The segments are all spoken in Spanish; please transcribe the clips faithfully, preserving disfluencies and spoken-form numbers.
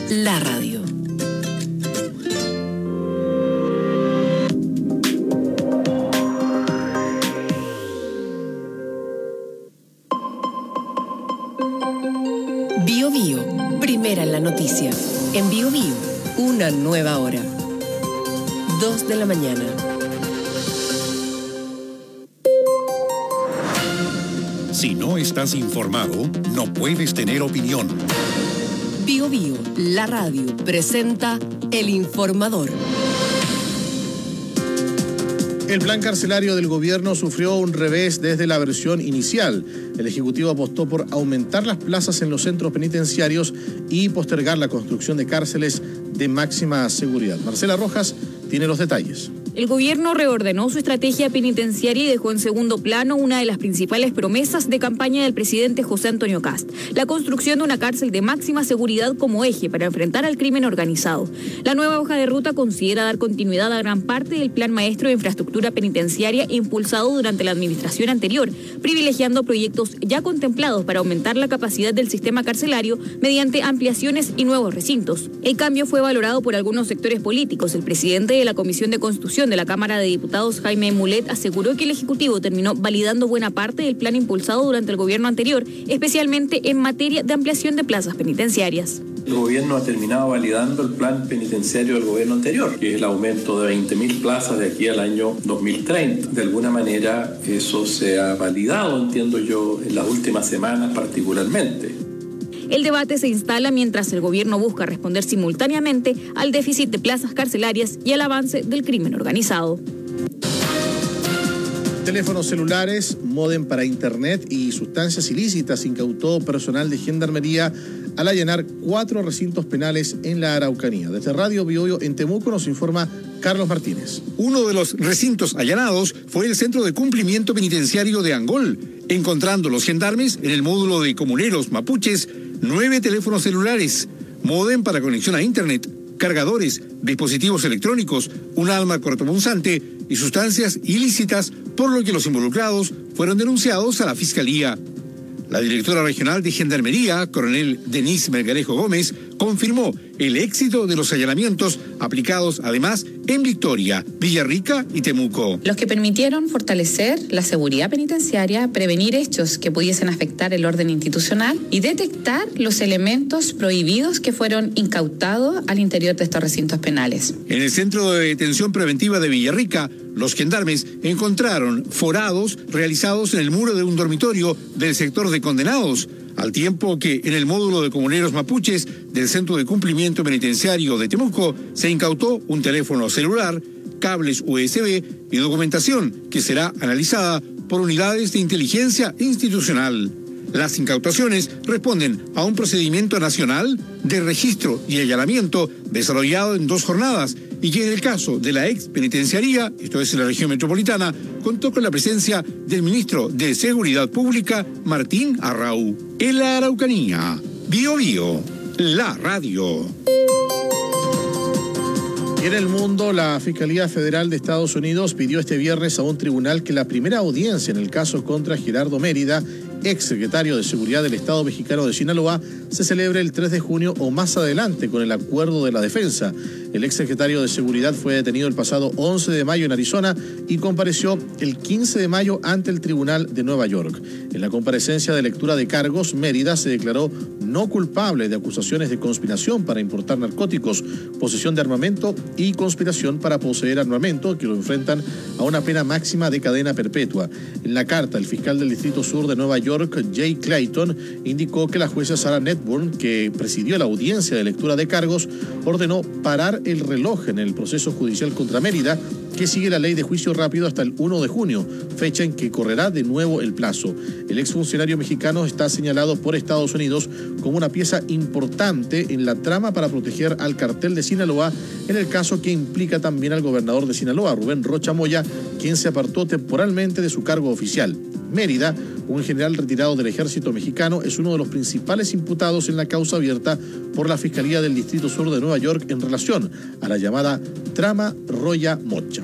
la radio. Bio Bio, primera en la noticia. En Bio Bio, una nueva hora. Dos de la mañana. Si no estás informado, no puedes tener opinión. Bio Bio, la radio, presenta El Informador. El plan carcelario del gobierno sufrió un revés desde la versión inicial. El Ejecutivo apostó por aumentar las plazas en los centros penitenciarios y postergar la construcción de cárceles de máxima seguridad. Marcela Rojas tiene los detalles. El gobierno reordenó su estrategia penitenciaria y dejó en segundo plano una de las principales promesas de campaña del presidente José Antonio Kast, la construcción de una cárcel de máxima seguridad como eje para enfrentar al crimen organizado. La nueva hoja de ruta considera dar continuidad a gran parte del plan maestro de infraestructura penitenciaria impulsado durante la administración anterior, privilegiando proyectos ya contemplados para aumentar la capacidad del sistema carcelario mediante ampliaciones y nuevos recintos. El cambio fue valorado por algunos sectores políticos. El presidente de la Comisión de Construcción de la Cámara de Diputados, Jaime Mulet, aseguró que el Ejecutivo terminó validando buena parte del plan impulsado durante el gobierno anterior, especialmente en materia de ampliación de plazas penitenciarias. El gobierno ha terminado validando el plan penitenciario del gobierno anterior, que es el aumento de veinte mil plazas de aquí al año dos mil treinta. De alguna manera eso se ha validado, entiendo yo, en las últimas semanas particularmente. El debate se instala mientras el gobierno busca responder simultáneamente al déficit de plazas carcelarias y al avance del crimen organizado. Teléfonos celulares, módem para internet y sustancias ilícitas incautó personal de Gendarmería al allanar cuatro recintos penales en la Araucanía. Desde Radio Bio Bio en Temuco nos informa Carlos Martínez. Uno de los recintos allanados fue el Centro de Cumplimiento Penitenciario de Angol, encontrando los gendarmes en el módulo de comuneros mapuches nueve teléfonos celulares, módem para conexión a internet, cargadores, dispositivos electrónicos, un arma cortopunzante y sustancias ilícitas, por lo que los involucrados fueron denunciados a la Fiscalía. La directora regional de Gendarmería, coronel Denise Melgarejo Gómez, confirmó el éxito de los allanamientos aplicados además en Victoria, Villarrica y Temuco. Los que permitieron fortalecer la seguridad penitenciaria, prevenir hechos que pudiesen afectar el orden institucional y detectar los elementos prohibidos que fueron incautados al interior de estos recintos penales. En el Centro de Detención Preventiva de Villarrica, los gendarmes encontraron forados realizados en el muro de un dormitorio del sector de condenados, al tiempo que en el módulo de comuneros mapuches del Centro de Cumplimiento Penitenciario de Temuco se incautó un teléfono celular, cables U S B y documentación que será analizada por unidades de inteligencia institucional. Las incautaciones responden a un procedimiento nacional de registro y allanamiento desarrollado en dos jornadas y que en el caso de la ex penitenciaría, esto es en la región metropolitana, contó con la presencia del ministro de Seguridad Pública, Martín Arrau. En la Araucanía, Bio Bio, la radio. Y en el mundo, la Fiscalía Federal de Estados Unidos pidió este viernes a un tribunal que la primera audiencia en el caso contra Gerardo Mérida, ex secretario de Seguridad del Estado mexicano de Sinaloa, se celebre el tres de junio o más adelante con el acuerdo de la defensa. El ex secretario de Seguridad fue detenido el pasado once de mayo en Arizona y compareció el quince de mayo ante el Tribunal de Nueva York. En la comparecencia de lectura de cargos, Mérida se declaró no culpable de acusaciones de conspiración para importar narcóticos, posesión de armamento y conspiración para poseer armamento, que lo enfrentan a una pena máxima de cadena perpetua. En la carta, el fiscal del Distrito Sur de Nueva York, Jay Clayton, indicó que la jueza Sarah Netburn, que presidió la audiencia de lectura de cargos, ordenó parar el reloj en el proceso judicial contra Mérida, que sigue la ley de juicio rápido hasta el primero de junio, fecha en que correrá de nuevo el plazo. El exfuncionario mexicano está señalado por Estados Unidos como una pieza importante en la trama para proteger al cartel de Sinaloa, en el caso que implica también al gobernador de Sinaloa, Rubén Rocha Moya, quien se apartó temporalmente de su cargo oficial. Mérida, un general retirado del ejército mexicano, es uno de los principales imputados en la causa abierta por la Fiscalía del Distrito Sur de Nueva York en relación a la llamada trama Roya Mocha.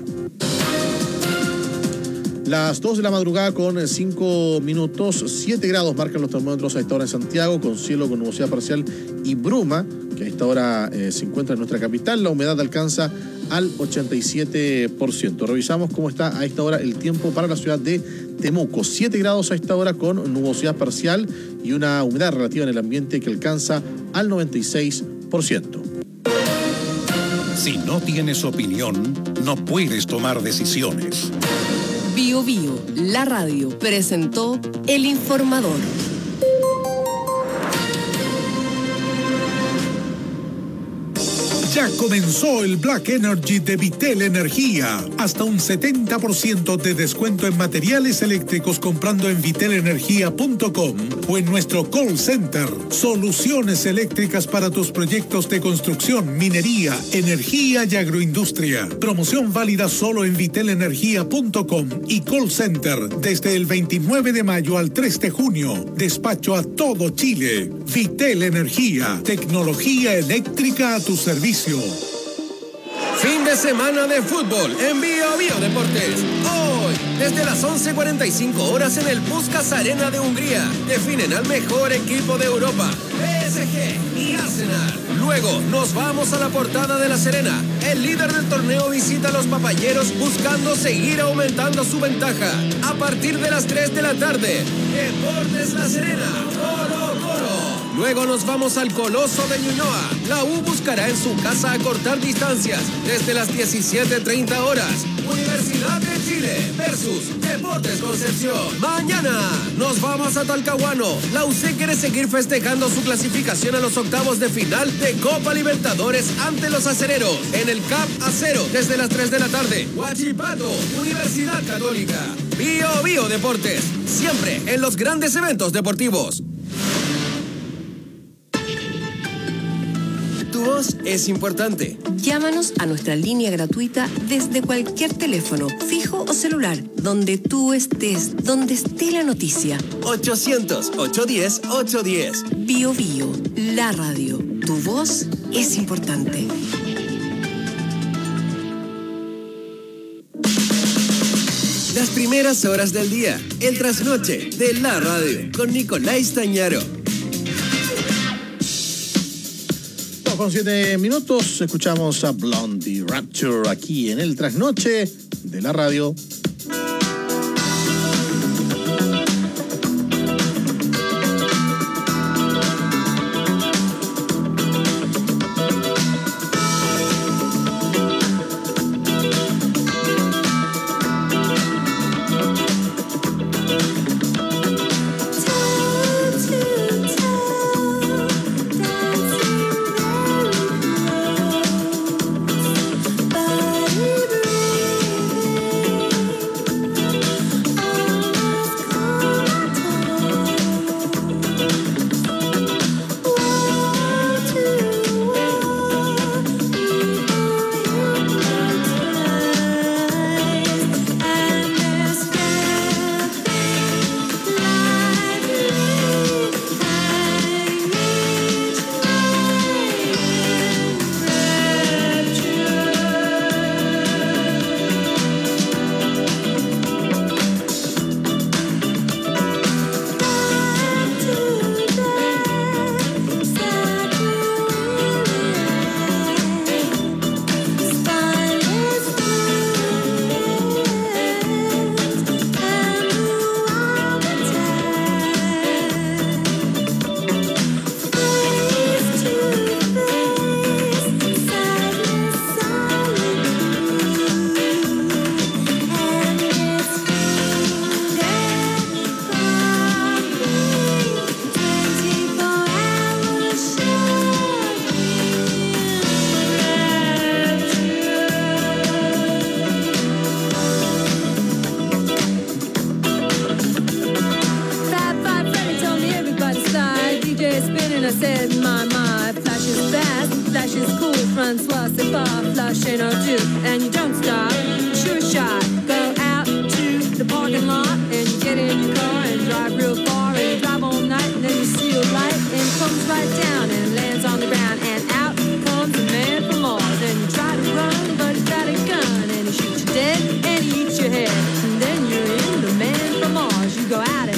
Las dos de la madrugada con cinco minutos, siete grados marcan los termómetros a esta hora en Santiago, con cielo con nubosidad parcial y bruma, que a esta hora eh, se encuentra en nuestra capital. La humedad alcanza al ochenta y siete por ciento. Revisamos cómo está a esta hora el tiempo para la ciudad de Temuco. siete grados a esta hora con nubosidad parcial y una humedad relativa en el ambiente que alcanza al noventa y seis por ciento. Si no tienes opinión, no puedes tomar decisiones. Bio Bio, la radio, presentó El Informador. Ya comenzó el Black Energy de Vitel Energía. Hasta un setenta por ciento de descuento en materiales eléctricos comprando en vitel energía punto com o en nuestro call center. Soluciones eléctricas para tus proyectos de construcción, minería, energía y agroindustria. Promoción válida solo en vitel energía punto com y call center desde el veintinueve de mayo al tres de junio. Despacho a todo Chile. Vitel Energía. Tecnología eléctrica a tu servicio. Fin de semana de fútbol en Bio Bio Deportes. Hoy, desde las once cuarenta y cinco horas en el Puskás Arena de Hungría, definen al mejor equipo de Europa, P S G y Arsenal. Luego, nos vamos a la Portada de La Serena. El líder del torneo visita a los papayeros buscando seguir aumentando su ventaja. A partir de las tres de la tarde, Deportes La Serena, Colo Colo. Luego nos vamos al Coloso de Ñuñoa. La U buscará en su casa acortar distancias desde las diecisiete treinta horas. Universidad de Chile versus Deportes Concepción. Mañana nos vamos a Talcahuano. La U C quiere seguir festejando su clasificación a los octavos de final de Copa Libertadores ante los acereros en el C A P Acero desde las tres de la tarde. Huachipato, Universidad Católica. Bio Bio Deportes, siempre en los grandes eventos deportivos. Tu voz es importante. Llámanos a nuestra línea gratuita desde cualquier teléfono, fijo o celular, donde tú estés, donde esté la noticia. ochocientos, ochocientos diez, ochocientos diez. Bio Bio, la radio. Tu voz es importante. Las primeras horas del día, el trasnoche de la radio, con Nicolás Tañaro. Con siete minutos escuchamos a Blondie Rapture aquí en el trasnoche de la radio.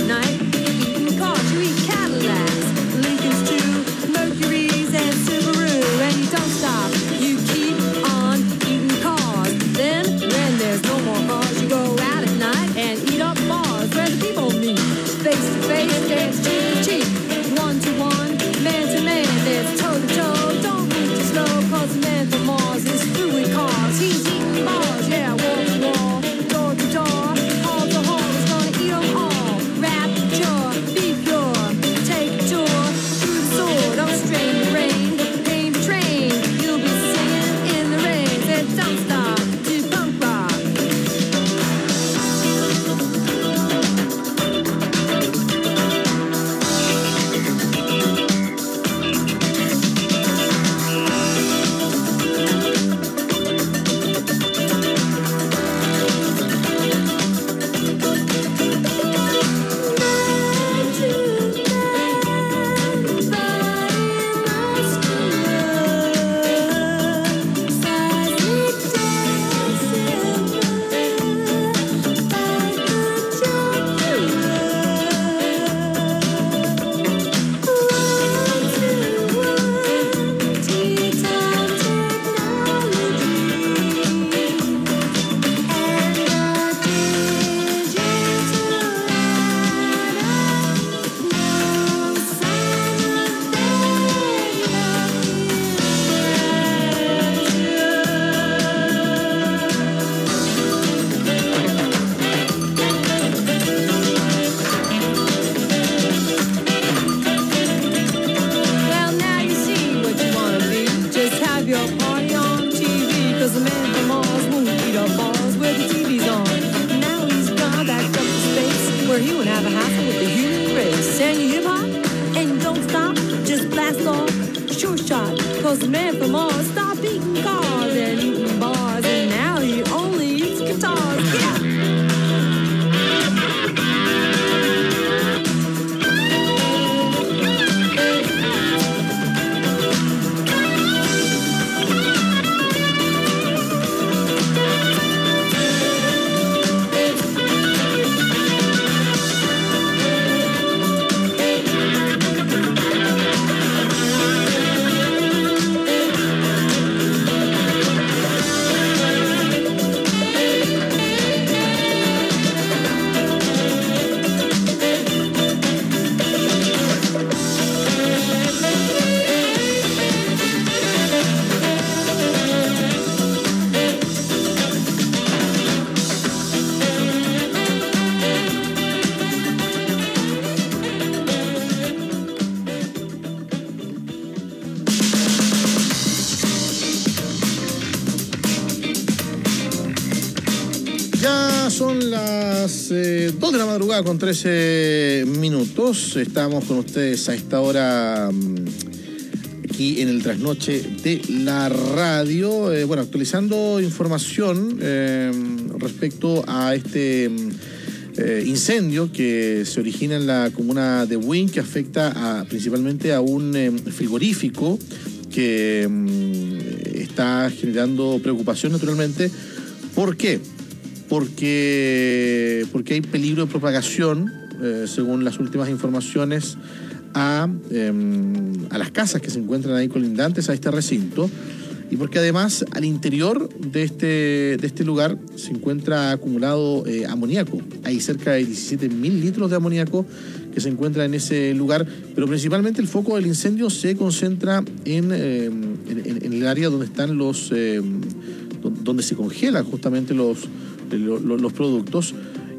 Cadillacs, Lincolns too, Mercuries and Subarus. have your party on T V, cause the man from Mars won't eat our bars where the T V's on. Now he's gone back up to space, where he would have a hassle with the human race. And you hip hop, and you don't stop, just blast off, sure shot. Cause the man from Mars stopped eating cars and eating bars, and now he only eats guitars. Yeah! Son las eh, dos de la madrugada con trece minutos. Estamos con ustedes a esta hora aquí en el trasnoche de la radio. Eh, bueno, actualizando información eh, respecto a este eh, incendio que se origina en la comuna de Buin, que afecta a, principalmente a un eh, frigorífico que eh, está generando preocupación naturalmente. ¿Por qué? Porque, porque hay peligro de propagación, eh, según las últimas informaciones, a, eh, a las casas que se encuentran ahí colindantes a este recinto, y porque además al interior de este, de este lugar se encuentra acumulado eh, amoníaco. Hay cerca de diecisiete mil litros de amoníaco que se encuentra en ese lugar, pero principalmente el foco del incendio se concentra en, eh, en, en el área donde están los, eh, donde se congelan justamente los Los, los productos,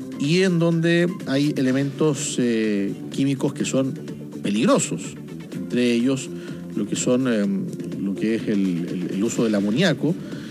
y en donde hay elementos eh, químicos que son peligrosos, entre ellos lo que son eh, lo que es el, el, el uso del amoníaco,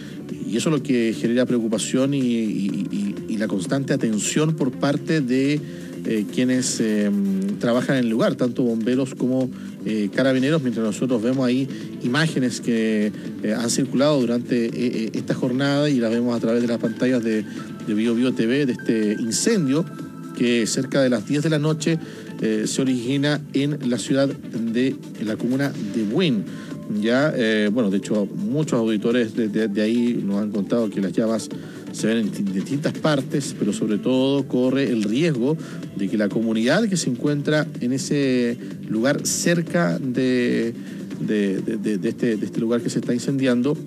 y eso es lo que genera preocupación y, y, y, y la constante atención por parte de eh, quienes eh, trabajan en el lugar, tanto bomberos como eh, carabineros, mientras nosotros vemos ahí imágenes que eh, han circulado durante eh, esta jornada y las vemos a través de las pantallas de, de Bio Bio T V de este incendio que cerca de las diez de la noche eh, se origina en la ciudad de en la comuna de Buin. Ya, eh, bueno, de hecho, muchos auditores de, de, de ahí nos han contado que las llamas se ven en distintas partes, pero sobre todo corre el riesgo de que la comunidad que se encuentra en ese lugar cerca de, de, de, de, de, este, de este lugar que se está incendiando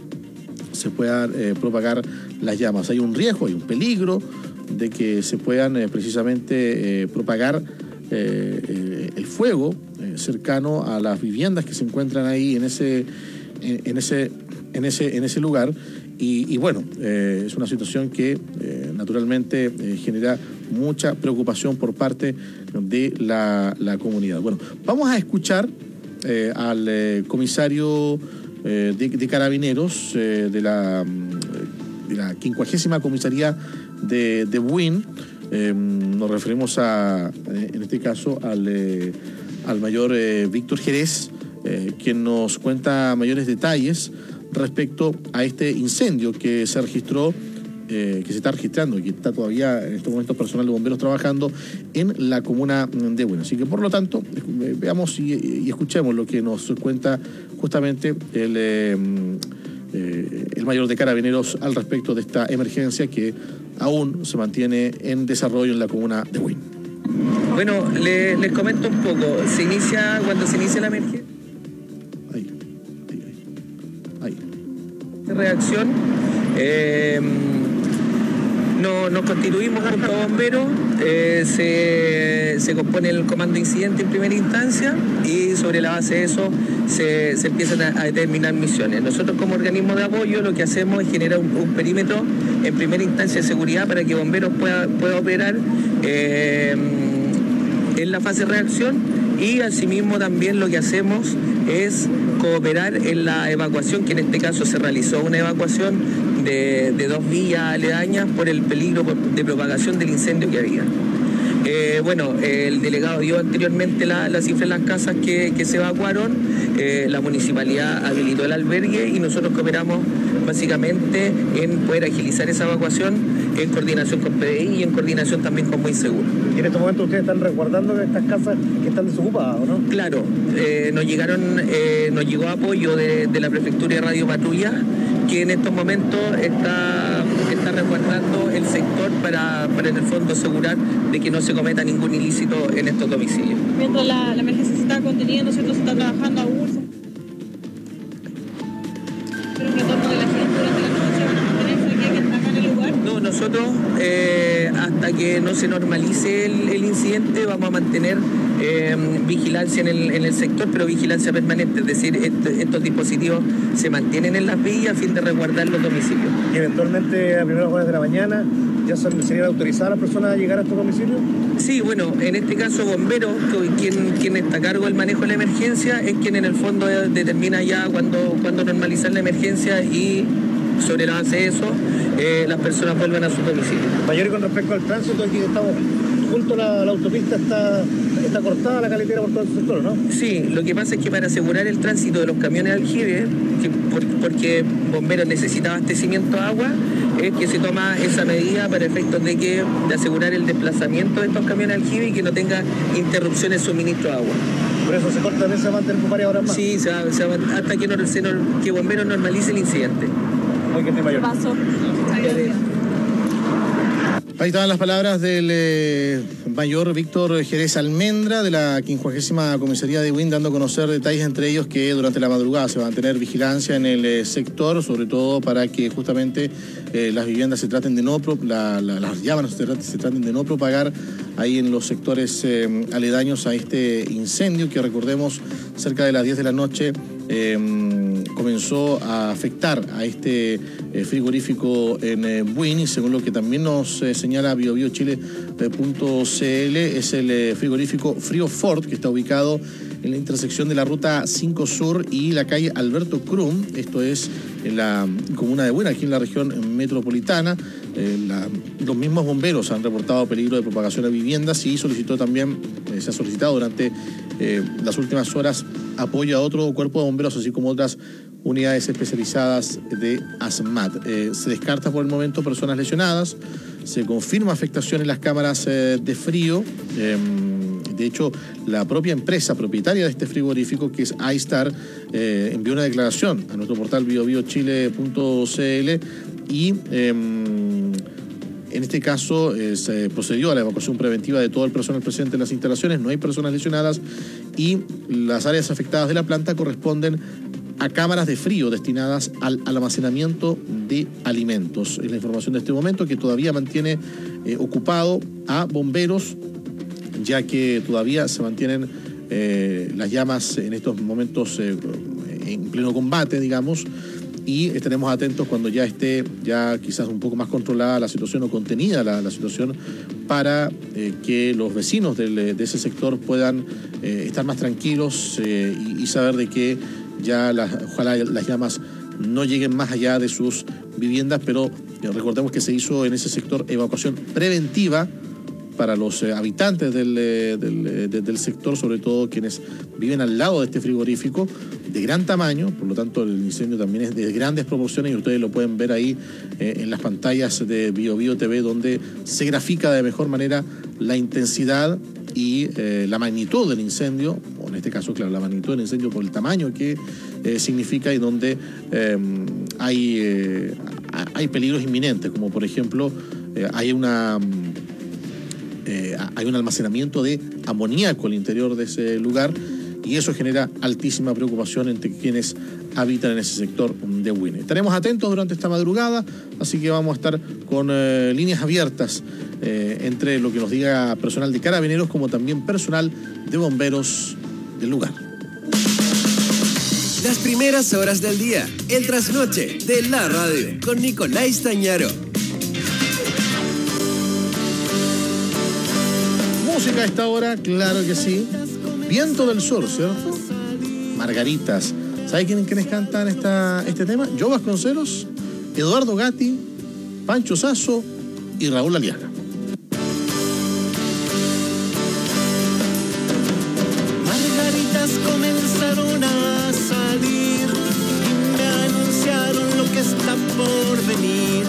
se puedan eh, propagar las llamas. Hay un riesgo, hay un peligro de que se puedan eh, precisamente eh, propagar eh, eh, el fuego eh, cercano a las viviendas que se encuentran ahí en ese, en, en ese, en ese, en ese lugar. Y, y bueno, eh, es una situación que eh, naturalmente eh, genera mucha preocupación por parte de la, la comunidad. Bueno, vamos a escuchar eh, al eh, comisario eh, de, de Carabineros eh, de la, de la quincuagésima comisaría de, de Buin. Eh, nos referimos a, en este caso, al, eh, al mayor eh, Víctor Jerez, eh, quien nos cuenta mayores detalles respecto a este incendio que se registró, eh, que se está registrando y que está todavía en estos momentos personal de bomberos trabajando en la comuna de Buin. Así que, por lo tanto, eh, veamos y, y escuchemos lo que nos cuenta justamente el, eh, eh, el mayor de Carabineros al respecto de esta emergencia que aún se mantiene en desarrollo en la comuna de Buin. Bueno, le, les comento un poco. Se inicia, cuando se inicia la emergencia, reacción, eh, no, nos constituimos junto a bomberos, eh, se, se compone el comando de incidente en primera instancia y sobre la base de eso se, se empiezan a, a determinar misiones. Nosotros como organismo de apoyo lo que hacemos es generar un, un perímetro en primera instancia de seguridad para que bomberos pueda, pueda operar eh, en la fase de reacción y asimismo también lo que hacemos es cooperar en la evacuación, que en este caso se realizó una evacuación de, de dos villas aledañas por el peligro de propagación del incendio que había. Eh, bueno, el delegado dio anteriormente la, la cifra de las casas que, que se evacuaron, eh, la municipalidad habilitó el albergue y nosotros cooperamos básicamente en poder agilizar esa evacuación en coordinación con P D I y en coordinación también con Muy Seguro. ¿Y en estos momentos ustedes están resguardando estas casas que están desocupadas o no? Claro, eh, nos llegaron, eh, nos llegó apoyo de, de la Prefectura de Radio Patrulla, que en estos momentos está, está resguardando el sector para, para en el fondo asegurar de que no se cometa ningún ilícito en estos domicilios. Mientras la, la emergencia se está conteniendo, ¿cierto? Se está trabajando aún. Pero un retorno de la gente durante la noche, ¿van a mantenerse aquí acá en el lugar? No, nosotros eh, hasta que no se normalice el, el incidente vamos a mantener eh, vigilancia en el, en el sector, pero vigilancia permanente, es decir, est estos dispositivos se mantienen en las villas a fin de resguardar los domicilios. ¿Y eventualmente a primeras horas de la mañana ya son, serían autorizadas las personas a llegar a estos domicilios? Sí, bueno, en este caso bomberos, quien, quien está a cargo del manejo de la emergencia, es quien en el fondo determina ya cuándo cuando normalizar la emergencia y sobre la base de eso, eh, las personas vuelven a sus domicilios. Mayor, y con respecto al tránsito, aquí estamos junto a la, la autopista, está, está cortada la carretera por todo el sector, ¿no? Sí, lo que pasa es que para asegurar el tránsito de los camiones de aljibe, que por, porque bomberos necesita abastecimiento de agua, es que se toma esa medida para efectos de que de asegurar el desplazamiento de estos camiones de aljibe y que no tenga interrupciones de suministro de agua. ¿Por eso se corta también, se va a mantener por varias horas más? Sí, se va, se va, hasta que, no, se, que bomberos normalice el incidente. Mayor. Paso. Ahí estaban las palabras del eh, mayor Víctor Jerez Almendra de la quincuagésima comisaría de Buin, dando a conocer detalles, entre ellos que durante la madrugada se va a mantener vigilancia en el eh, sector, sobre todo para que justamente eh, las viviendas se traten de no, pro, la, la, las llamas se, se traten de no propagar ahí en los sectores eh, aledaños a este incendio que, recordemos, cerca de las diez de la noche eh, comenzó a afectar a este eh, frigorífico en eh, Buin, y según lo que también nos eh, señala bio bio chile punto c l, es el eh, frigorífico Frío Fort, que está ubicado en la intersección de la ruta cinco Sur y la calle Alberto Krum, esto es en la comuna de Buin, aquí en la región metropolitana. Eh, la, los mismos bomberos han reportado peligro de propagación a viviendas y solicitó también, eh, se ha solicitado durante eh, las últimas horas apoyo a otro cuerpo de bomberos, así como otras unidades especializadas de ASMAT. Eh, se descarta por el momento personas lesionadas, se confirma afectación en las cámaras eh, de frío. Eh, de hecho, la propia empresa propietaria de este frigorífico, que es iStar, eh, envió una declaración a nuestro portal bio bio chile punto c l y eh, en este caso eh, se procedió a la evacuación preventiva de todo el personal presente en las instalaciones. No hay personas lesionadas y las áreas afectadas de la planta corresponden a cámaras de frío destinadas al almacenamiento de alimentos. Es la información de este momento, que todavía mantiene eh, ocupado a bomberos, ya que todavía se mantienen eh, las llamas en estos momentos eh, en pleno combate, digamos, y estaremos atentos cuando ya esté ya quizás un poco más controlada la situación o contenida la, la situación, para eh, que los vecinos del, de ese sector puedan eh, estar más tranquilos eh, y, y saber de que ya las, ojalá las llamas no lleguen más allá de sus viviendas, pero eh, recordemos que se hizo en ese sector evacuación preventiva para los eh, habitantes del, eh, del, eh, de, del sector, sobre todo quienes viven al lado de este frigorífico de gran tamaño. Por lo tanto, el incendio también es de grandes proporciones y ustedes lo pueden ver ahí eh, en las pantallas de Bio Bio T V, donde se grafica de mejor manera la intensidad y eh, la magnitud del incendio, o en este caso, claro, la magnitud del incendio por el tamaño que eh, significa, y donde eh, hay, eh, hay peligros inminentes, como por ejemplo eh, hay una... Eh, hay un almacenamiento de amoníaco al interior de ese lugar, y eso genera altísima preocupación entre quienes habitan en ese sector de Buin. Estaremos atentos durante esta madrugada, así que vamos a estar con eh, líneas abiertas eh, entre lo que nos diga personal de Carabineros como también personal de bomberos del lugar. Las primeras horas del día, el trasnoche de la radio, con Nicolás Tañaro. Música a esta hora, claro que sí. Viento del Sur, ¿cierto? Margaritas. ¿Sabe quién, quiénes cantan esta, este tema? Joe Vasconcelos, Eduardo Gatti, Pancho Sasso y Raúl Aliaga. Margaritas comenzaron a salir y me anunciaron lo que está por venir.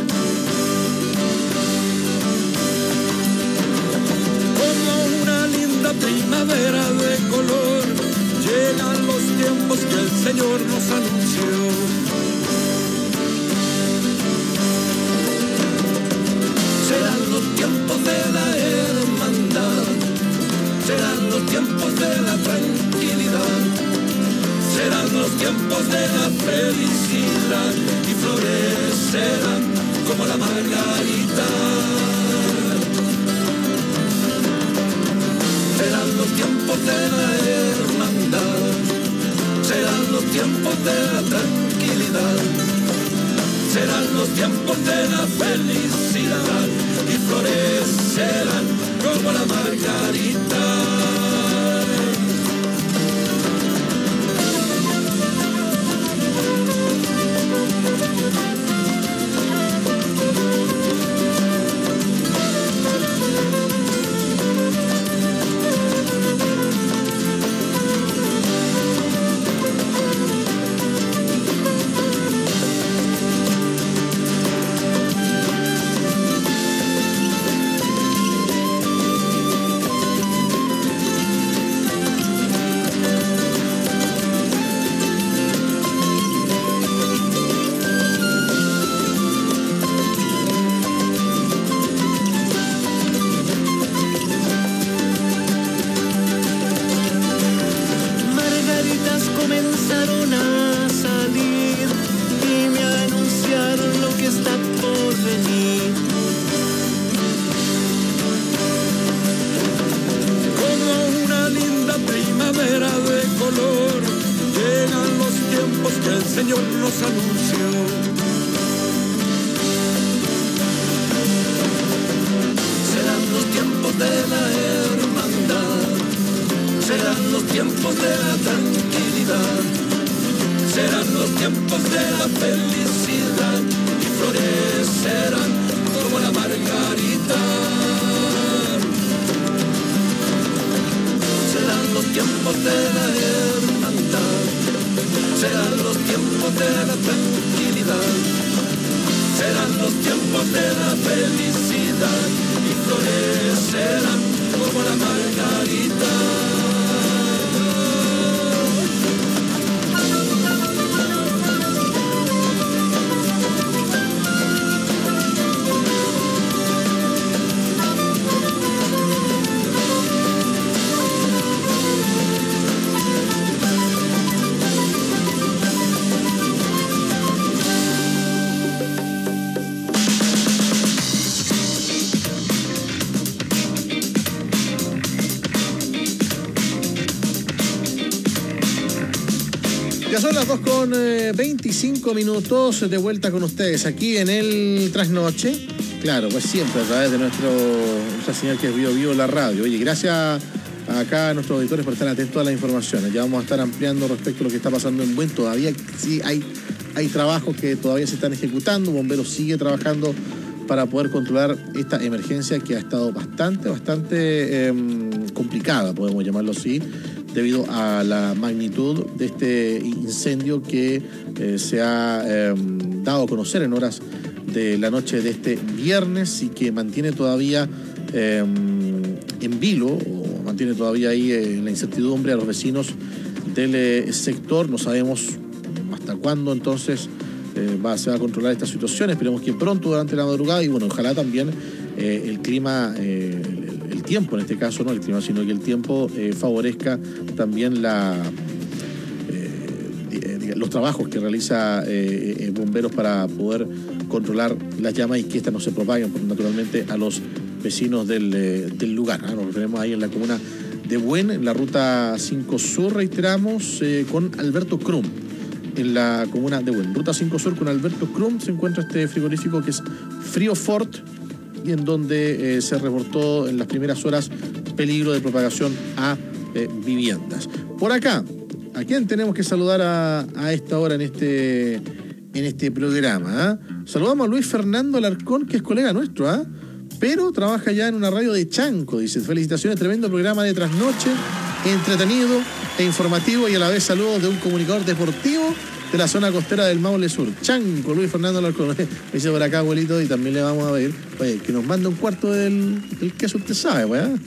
Como una linda primavera de color, llegan los tiempos que el Señor nos anunció. Serán los tiempos de la hermandad, serán los tiempos de la tranquilidad, serán los tiempos de la felicidad y florecerán como la margarita. Serán los tiempos de la hermandad, serán los tiempos de la tranquilidad, serán los tiempos de la felicidad y florecerán como la margarita. Son las dos con veinticinco minutos de vuelta con ustedes aquí en el Trasnoche. Claro, pues siempre a través de nuestro, nuestra señal que es Bio Bio la radio. Oye, gracias acá a nuestros auditores por estar atentos a las informaciones. Ya vamos a estar ampliando respecto a lo que está pasando en Buen. Todavía sí hay, hay trabajos que todavía se están ejecutando. Bomberos sigue trabajando para poder controlar esta emergencia que ha estado bastante, bastante eh, complicada, podemos llamarlo así, debido a la magnitud de este incendio que eh, se ha eh, dado a conocer en horas de la noche de este viernes y que mantiene todavía eh, en vilo, o mantiene todavía ahí eh, en la incertidumbre a los vecinos del eh, sector. No sabemos hasta cuándo entonces eh, va, se va a controlar esta situación. Esperemos que pronto durante la madrugada y bueno, ojalá también eh, el clima... Eh, el tiempo en este caso, no el clima, sino que el tiempo eh, favorezca también la, eh, los trabajos que realiza eh, eh, bomberos para poder controlar las llamas y que éstas no se propaguen naturalmente a los vecinos del, eh, del lugar. ¿eh? Nos referimos ahí en la comuna de Buen, en la ruta cinco Sur, reiteramos, eh, con Alberto Krum, en la comuna de Buen. Ruta cinco Sur con Alberto Krum se encuentra este frigorífico que es Frío Fort, y en donde eh, se reportó en las primeras horas peligro de propagación a eh, viviendas. Por acá, ¿a quién tenemos que saludar a, a esta hora en este, en este programa? ¿eh? Saludamos a Luis Fernando Alarcón, que es colega nuestro, ¿eh? pero trabaja ya en una radio de Chanco. Dice, felicitaciones, tremendo programa de trasnoche, entretenido e informativo, y a la vez saludos de un comunicador deportivo de la zona costera del Maule Sur. Chanco, Luis Fernando Alarcón. Me dice por acá, abuelito, y también le vamos a pedir, oye, que nos mande un cuarto del, del queso, usted sabe, weón.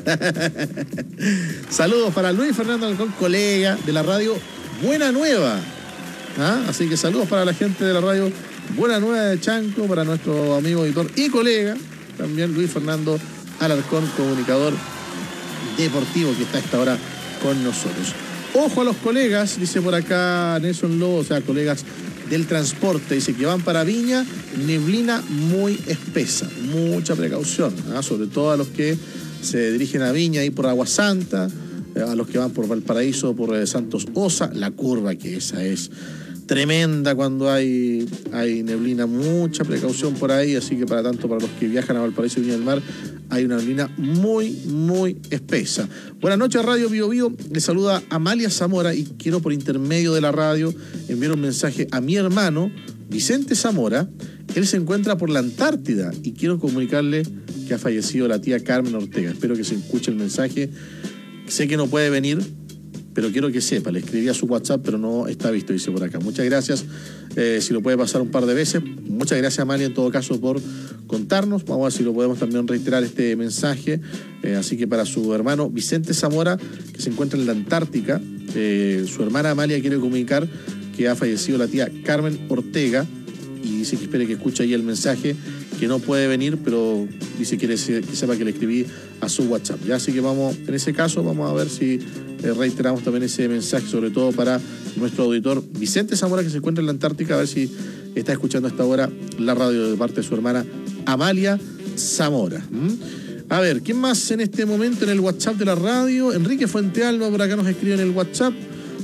Saludos para Luis Fernando Alarcón, colega de la radio Buena Nueva. ¿Ah? Así que saludos para la gente de la radio Buena Nueva de Chanco, para nuestro amigo editor y colega, también Luis Fernando Alarcón, comunicador deportivo, que está a esta hora con nosotros. Ojo a los colegas, dice por acá Nelson Lobo, o sea, colegas del transporte, dice que van para Viña, neblina muy espesa, mucha precaución, ¿eh? sobre todo a los que se dirigen a Viña ahí por Agua Santa, eh, a los que van por Valparaíso, por eh, Santos Osa, la curva, que esa es tremenda cuando hay, hay neblina, mucha precaución por ahí, así que para tanto para los que viajan a Valparaíso y Viña del Mar, hay una neblina muy, muy espesa. Buenas noches, Radio Bio Bio. Le saluda Amalia Zamora y quiero, por intermedio de la radio, enviar un mensaje a mi hermano, Vicente Zamora. Él se encuentra por la Antártida y quiero comunicarle que ha fallecido la tía Carmen Ortega. Espero que se escuche el mensaje. Sé que no puede venir, pero quiero que sepa, le escribí a su WhatsApp, pero no está visto, dice por acá. Muchas gracias, eh, si lo puede pasar un par de veces. Muchas gracias, Amalia, en todo caso, por contarnos. Vamos a ver si lo podemos también reiterar este mensaje. Eh, así que para su hermano Vicente Zamora, que se encuentra en la Antártica, eh, su hermana Amalia quiere comunicar que ha fallecido la tía Carmen Ortega, y dice que espere que escuche ahí el mensaje, que no puede venir, pero dice que, quiere que sepa que le escribí a su WhatsApp. Ya, así que vamos, en ese caso, vamos a ver si eh, reiteramos también ese mensaje, sobre todo para nuestro auditor Vicente Zamora, que se encuentra en la Antártica, a ver si está escuchando a esta hora la radio de parte de su hermana Amalia Zamora. ¿Mm? A ver, ¿quién más en este momento en el WhatsApp de la radio? Enrique Fuentealba por acá nos escribe en el WhatsApp.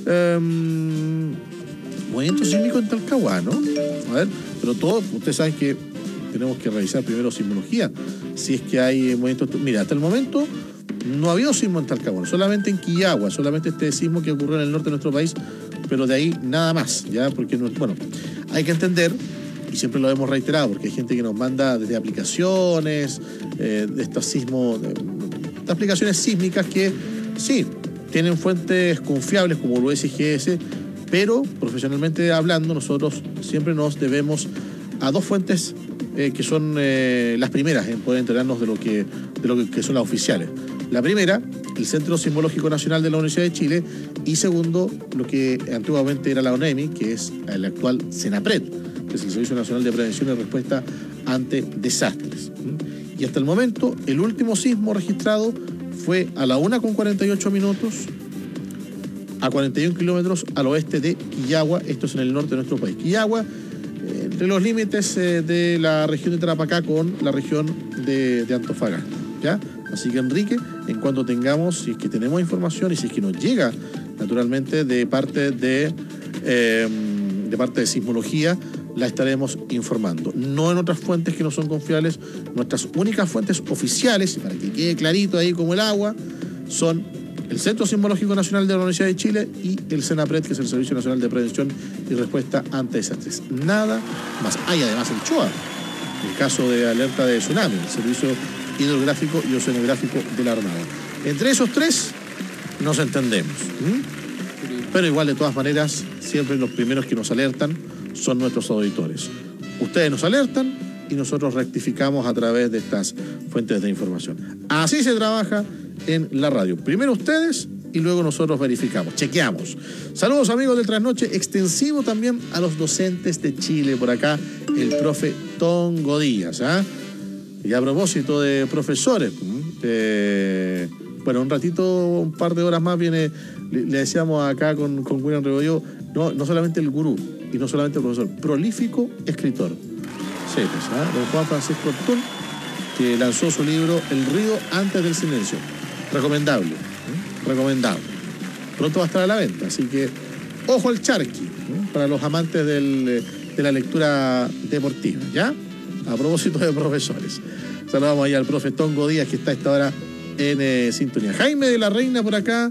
Um, movimiento sísmico en Talcahuano, ¿no? A ver, pero todo, ustedes saben que tenemos que revisar primero sismología, si es que hay movimientos. Mira, hasta el momento no ha habido sismo en Talcahuano, solamente en Quillagua, solamente este sismo que ocurrió en el norte de nuestro país, pero de ahí nada más, ya, porque no, bueno, hay que entender, y siempre lo hemos reiterado, porque hay gente que nos manda desde aplicaciones, eh, de estos sismos, de, de aplicaciones sísmicas que sí, tienen fuentes confiables como el U S G S, pero profesionalmente hablando, nosotros siempre nos debemos a dos fuentes eh, que son eh, las primeras en poder enterarnos de lo que, de lo que, que son las oficiales. La primera, el Centro Sismológico Nacional de la Universidad de Chile, y segundo, lo que antiguamente era la ONEMI, que es el actual CENAPRED, que es el Servicio Nacional de Prevención y Respuesta ante Desastres. Y hasta el momento, el último sismo registrado fue a la una con cuarenta y ocho minutos, a cuarenta y un kilómetros al oeste de Quillagua, esto es en el norte de nuestro país. Quillagua, eh, entre los límites eh, de la región de Tarapacá con la región de, de Antofagasta, ¿ya? Así que, Enrique, en cuanto tengamos, si es que tenemos información y si es que nos llega, naturalmente, de parte de, eh, de parte de sismología, la estaremos informando. No en otras fuentes que no son confiables. Nuestras únicas fuentes oficiales, y para que quede clarito ahí como el agua, son el Centro Sismológico Nacional de la Universidad de Chile y el CENAPRED, que es el Servicio Nacional de Prevención y Respuesta ante Desastres. Nada más. Hay además el CHOA, el caso de alerta de tsunami, el Servicio Hidrográfico y Oceanográfico de la Armada. Entre esos tres nos entendemos. ¿Mm? Pero igual, de todas maneras, siempre los primeros que nos alertan son nuestros auditores. Ustedes nos alertan y nosotros rectificamos a través de estas fuentes de información. Así se trabaja en la radio. Primero ustedes y luego nosotros verificamos, chequeamos. Saludos, amigos del Trasnoche, extensivo también a los docentes de Chile. Por acá el profe Tongo Díaz, ¿ah? Y a propósito de profesores, eh, bueno, un ratito, un par de horas más viene, le, le decíamos acá con, con William Rebollo, no, no solamente el gurú y no solamente el profesor, prolífico escritor. Sí, pues, ¿ah? Don Juan Francisco Ortún, que lanzó su libro El ruido antes del silencio. Recomendable, ¿eh? recomendable. Pronto va a estar a la venta, así que ojo al charqui, ¿eh? para los amantes del, de la lectura deportiva, ¿ya? A propósito de profesores. Saludamos ahí al profe Tongo Díaz, que está a esta hora en eh, sintonía. Jaime de la Reina por acá.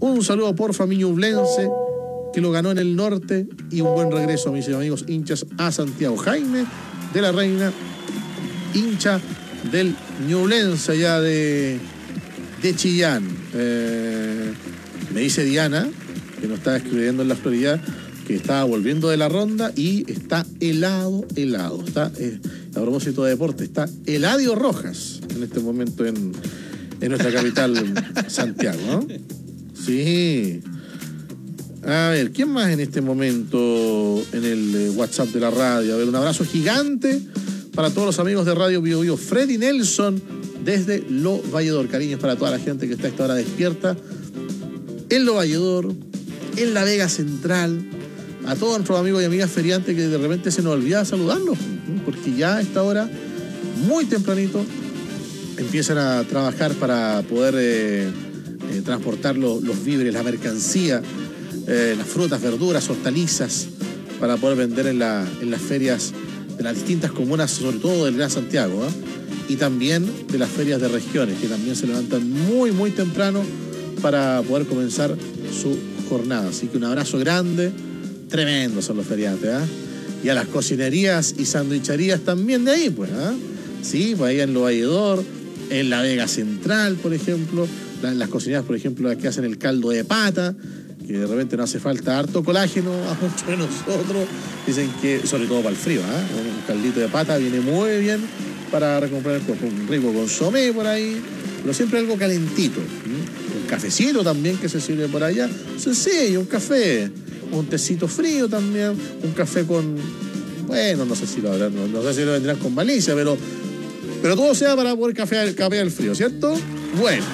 Un saludo por familia Ñublense, que lo ganó en el norte, y un buen regreso, mis amigos hinchas, a Santiago. Jaime de la Reina, hincha del Ñublense allá de, de Chillán. Eh, me dice Diana, que nos está escribiendo en la Florida, que estaba volviendo de la ronda y está helado, helado. Está, eh, a propósito de deporte, está Eladio Rojas en este momento en, en nuestra capital, Santiago, ¿no? Sí. A ver, ¿quién más en este momento en el eh, WhatsApp de la radio? A ver, un abrazo gigante para todos los amigos de Radio Bio Bio. Freddy Nelson desde Lo Valledor. Cariños para toda la gente que está a esta hora despierta en Lo Valledor, en la Vega Central. A todos nuestros amigos y amigas feriantes que de repente se nos olvida saludarlos, porque ya a esta hora, muy tempranito, empiezan a trabajar para poder eh, eh, transportar lo, los víveres, la mercancía, eh, las frutas, verduras, hortalizas, para poder vender en, la, en las ferias de las distintas comunas, sobre todo del Gran Santiago, ¿eh? Y también de las ferias de regiones, que también se levantan muy, muy temprano para poder comenzar su jornada. Así que un abrazo grande. Tremendos son los feriantes, ¿eh? Y a las cocinerías y sandwicherías también de ahí, pues, ¿eh? Sí, pues ahí en Lo Valledor, en la Vega Central, por ejemplo, las, las cocinerías, por ejemplo, las que hacen el caldo de pata, que de repente no hace falta harto colágeno a muchos de nosotros. Dicen que, sobre todo para el frío, ¿eh? Un caldito de pata viene muy bien para recomprar el cuerpo. Un rico consomé por ahí, pero siempre algo calentito. ¿eh? Un cafecito también que se sirve por allá. Sencillo, un café. Un tecito frío también, un café con, bueno, no sé si lo habrán, no, no sé si lo vendrán con malicia, pero, pero todo sea para poder cafear, cafear el frío, ¿cierto? Bueno,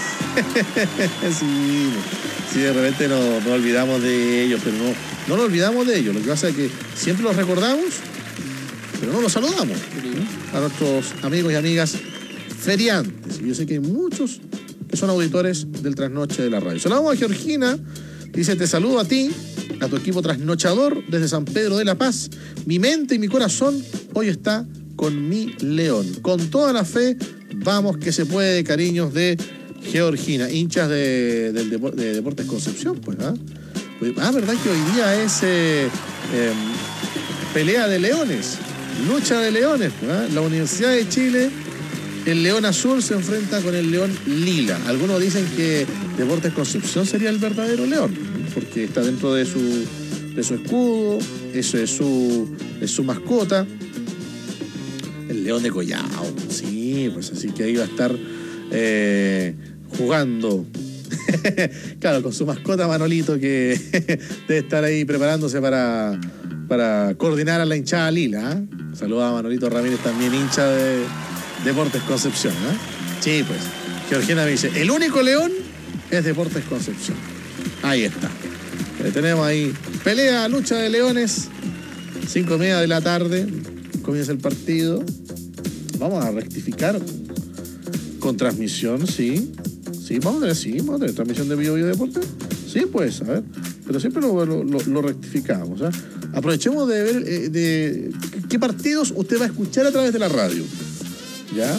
sí, sí, de repente no, no olvidamos de ellos, pero no, no nos olvidamos de ellos. Lo que pasa es que siempre los recordamos, pero no los saludamos, ¿sí? A nuestros amigos y amigas feriantes. Y yo sé que hay muchos que son auditores del Trasnoche de la radio. Saludamos a Georgina. Dice, te saludo a ti, a tu equipo trasnochador desde San Pedro de la Paz. Mi mente y mi corazón hoy está con mi León. Con toda la fe, vamos que se puede, cariños de Georgina. Hinchas de, del Depo- de Deportes Concepción, pues, ¿ah? Ah, ¿verdad que hoy día es eh, eh, pelea de leones, lucha de leones, ¿ah? La Universidad de Chile, el León Azul se enfrenta con el León Lila. Algunos dicen que Deportes Concepción sería el verdadero león, porque está dentro de su, de su escudo, eso es su, es su mascota. El León de Collao, sí, pues así que ahí va a estar eh, jugando. Claro, con su mascota Manolito, que debe estar ahí preparándose para, para coordinar a la hinchada Lila, ¿eh? Saluda a Manolito Ramírez, también hincha de Deportes Concepción, ¿eh? Sí, pues. Georgina me dice, el único león es Deportes Concepción. Ahí está. Le tenemos ahí pelea, lucha de leones. Cinco y media de la tarde. Comienza el partido. Vamos a rectificar con transmisión, sí. Sí, vamos a tener, sí, vamos a tener transmisión de Bio Bio Deportes. Sí, pues, a ver. Pero siempre lo, lo, lo, lo rectificamos, ¿eh? Aprovechemos de ver eh, de qué partidos usted va a escuchar a través de la radio. ¿Ya?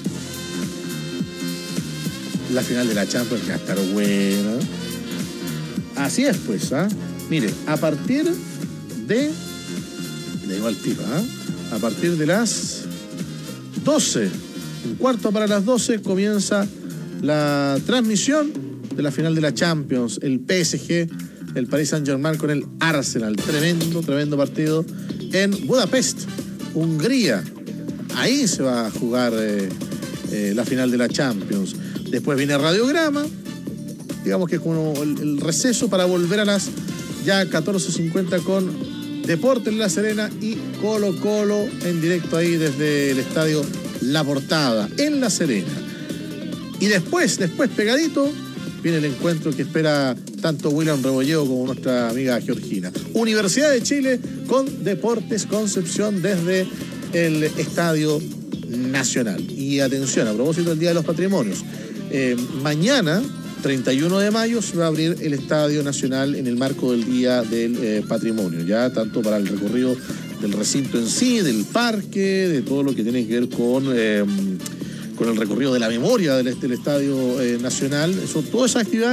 La final de la Champions va a estar buena. Así es, pues, ¿ah? ¿eh? Mire, a partir de... Le digo al tiro, ¿ah? ¿eh? A partir de las doce, un cuarto para las doce, comienza la transmisión de la final de la Champions. El P S G, el Paris Saint-Germain con el Arsenal. Tremendo, tremendo partido en Budapest, Hungría. Ahí se va a jugar eh, eh, la final de la Champions. Después viene Radiograma, digamos que es como el, el receso para volver a las ya catorce cincuenta con Deportes en La Serena y Colo Colo en directo ahí desde el estadio La Portada, en La Serena. Y después, después pegadito, viene el encuentro que espera tanto William Rebolleo como nuestra amiga Georgina. Universidad de Chile con Deportes Concepción desde el Estadio Nacional. Y atención, a propósito del Día de los Patrimonios, eh, mañana, treinta y uno de mayo, se va a abrir el Estadio Nacional en el marco del Día del eh, Patrimonio, ya tanto para el recorrido del recinto en sí, del parque, de todo lo que tiene que ver con, eh, con el recorrido de la memoria del, del Estadio eh, Nacional. Eso, todas esas actividades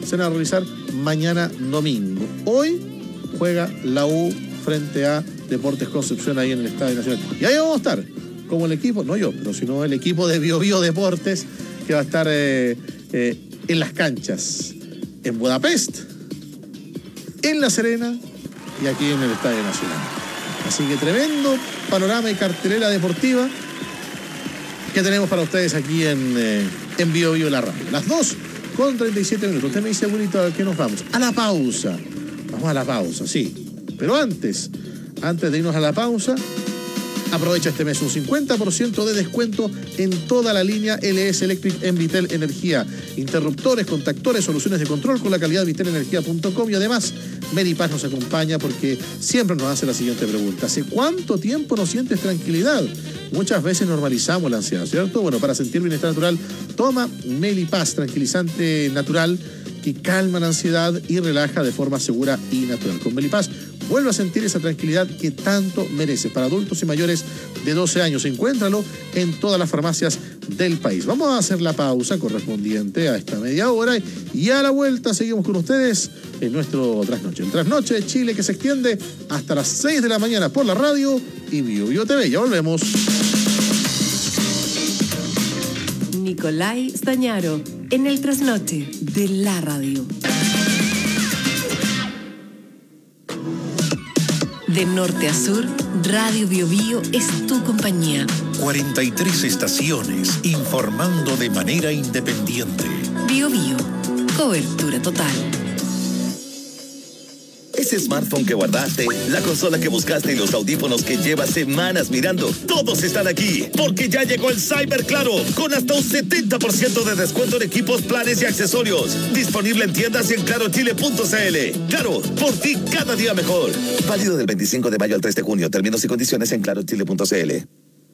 se van a realizar mañana domingo. Hoy juega la U frente a Deportes Concepción ahí en el Estadio Nacional. Y ahí vamos a estar, como el equipo, no yo, pero sino el equipo de Bio Bio Deportes, que va a estar eh, eh, en las canchas, en Budapest, en La Serena y aquí en el Estadio Nacional. Así que tremendo panorama y cartelera deportiva que tenemos para ustedes aquí en, eh, en Bio Bio la radio. Las dos con treinta y siete minutos. Usted me dice, bonito, ¿a qué nos vamos? A la pausa. Vamos a la pausa, sí. Pero antes, antes de irnos a la pausa, aprovecha este mes un cincuenta por ciento de descuento en toda la línea L S Electric en Vitel Energía. Interruptores, contactores, soluciones de control con la calidad de vitel energía punto com. Y además, Melipaz nos acompaña porque siempre nos hace la siguiente pregunta. ¿Hace cuánto tiempo no sientes tranquilidad? Muchas veces normalizamos la ansiedad, ¿cierto? Bueno, para sentir bienestar natural, toma Melipaz, tranquilizante natural que calma la ansiedad y relaja de forma segura y natural. Con Melipaz vuelve a sentir esa tranquilidad que tanto mereces. Para adultos y mayores de doce años, encuéntralo en todas las farmacias del país. Vamos a hacer la pausa correspondiente a esta media hora y a la vuelta seguimos con ustedes en nuestro Trasnoche. El Trasnoche de Chile que se extiende hasta las seis de la mañana por la radio y Bio Bio T V. Ya volvemos. Nicolai Stañaro en el Trasnoche de la radio. De norte a sur, Radio Bio Bio es tu compañía. cuarenta y tres estaciones informando de manera independiente. Bio Bio, cobertura total. Ese smartphone que guardaste, la consola que buscaste y los audífonos que llevas semanas mirando, todos están aquí, porque ya llegó el Cyber Claro, con hasta un setenta por ciento de descuento en equipos, planes y accesorios. Disponible en tiendas y en claro chile punto c l. Claro, por ti cada día mejor. Válido del veinticinco de mayo al tres de junio. Términos y condiciones en claro chile punto c l.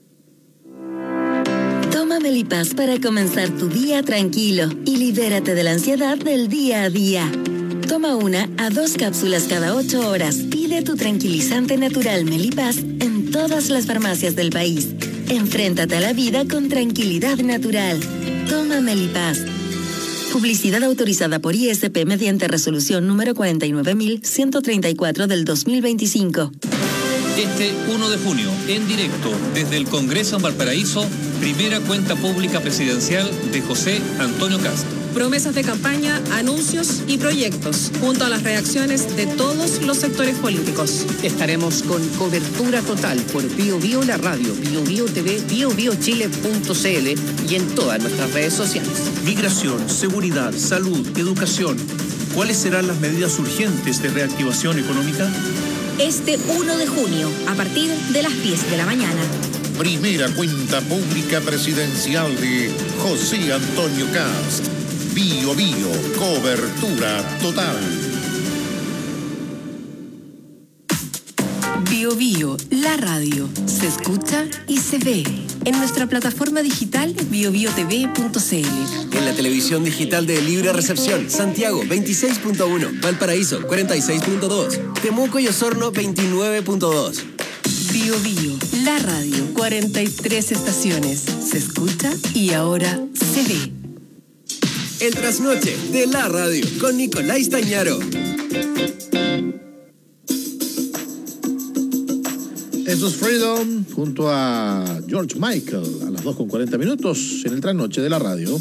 Toma Melipaz para comenzar tu día tranquilo y libérate de la ansiedad del día a día. Toma una a dos cápsulas cada ocho horas. Pide tu tranquilizante natural Melipaz en todas las farmacias del país. Enfréntate a la vida con tranquilidad natural. Toma Melipaz. Publicidad autorizada por I S P mediante resolución número cuarenta y nueve mil ciento treinta y cuatro del dos mil veinticinco. Este uno de junio, en directo, desde el Congreso en Valparaíso, primera cuenta pública presidencial de José Antonio Kast. Promesas de campaña, anuncios y proyectos, junto a las reacciones de todos los sectores políticos. Estaremos con cobertura total por Bio Bio la radio, Bio Bio T V, bio bio chile punto c l y en todas nuestras redes sociales. Migración, seguridad, salud, educación. ¿Cuáles serán las medidas urgentes de reactivación económica? Este uno de junio, a partir de las diez de la mañana. Primera cuenta pública presidencial de José Antonio Kast. Bio Bio, cobertura total. Bio Bio, la radio, se escucha y se ve en nuestra plataforma digital bio bio t v punto c l. En la televisión digital de Libre Recepción, Santiago veintiséis punto uno, Valparaíso cuarenta y seis punto dos, Temuco y Osorno veintinueve punto dos. Bio Bio, la radio, cuarenta y tres estaciones, se escucha y ahora se ve. El Trasnoche de la radio con Nicolai Stañaro. Eso es Freedom junto a George Michael a las dos con cuarenta minutos en el Trasnoche de la radio.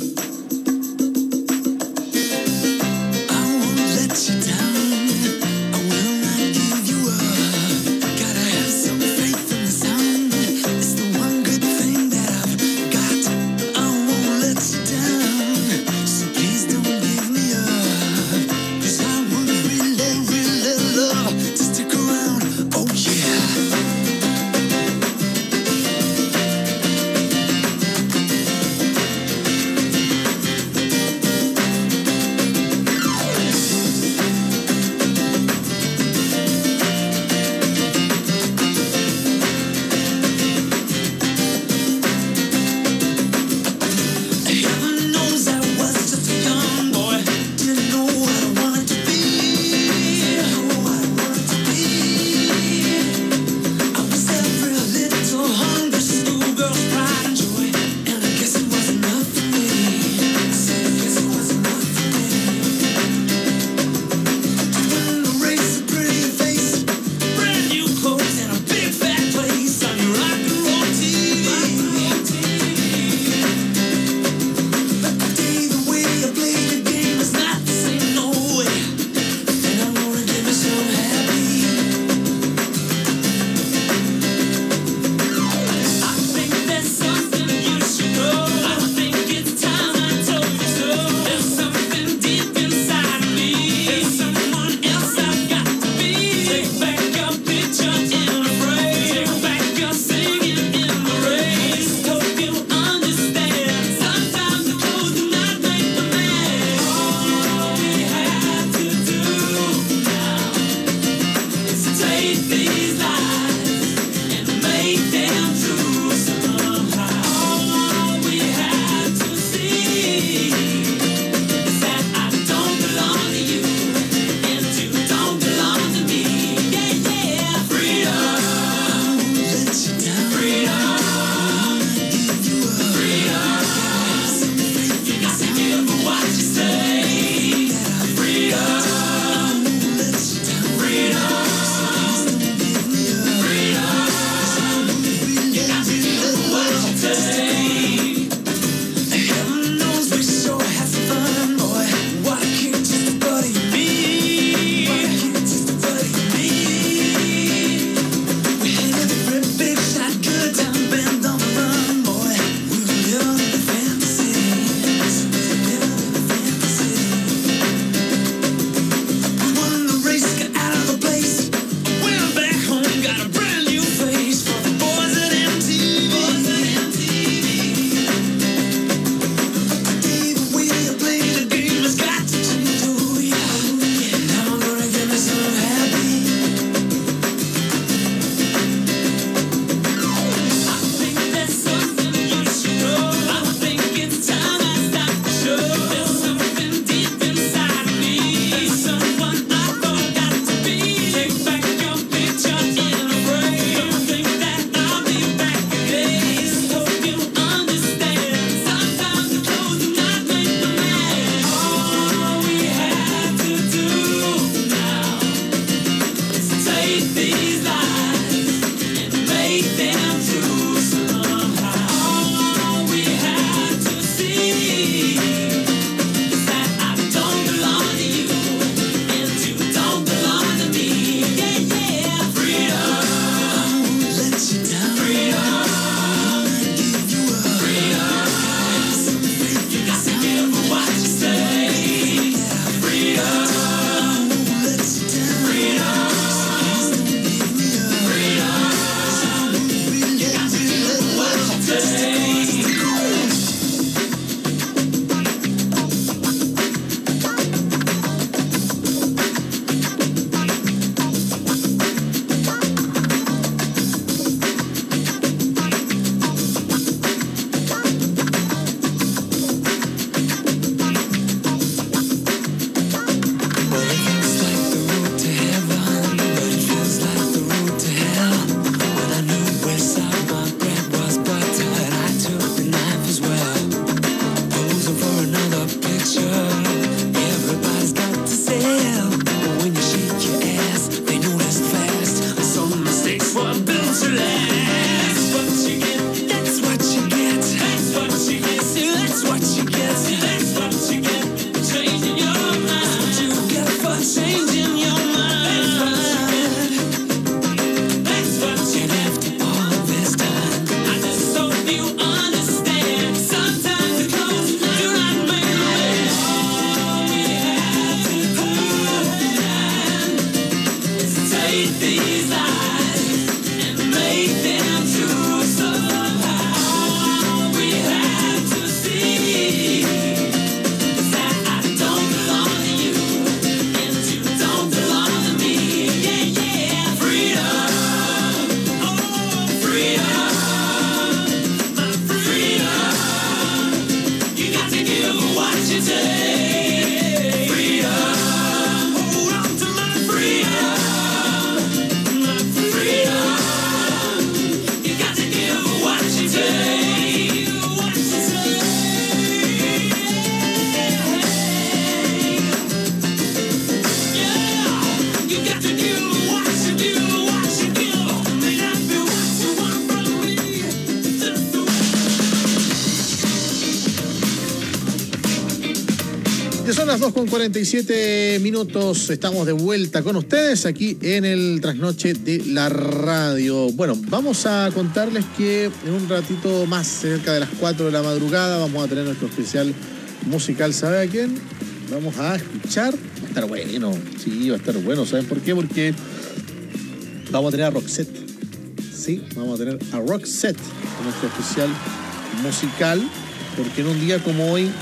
Son las dos con cuarenta y siete minutos, estamos de vuelta con ustedes aquí en el Trasnoche de la Radio. Bueno, vamos a contarles que en un ratito más, cerca de las cuatro de la madrugada, vamos a tener nuestro especial musical, ¿sabe a quién? Vamos a escuchar, va a estar bueno, sí, va a estar bueno, ¿saben por qué? Porque vamos a tener a Roxette, sí, vamos a tener a Roxette en nuestro especial musical, porque en un día como hoy,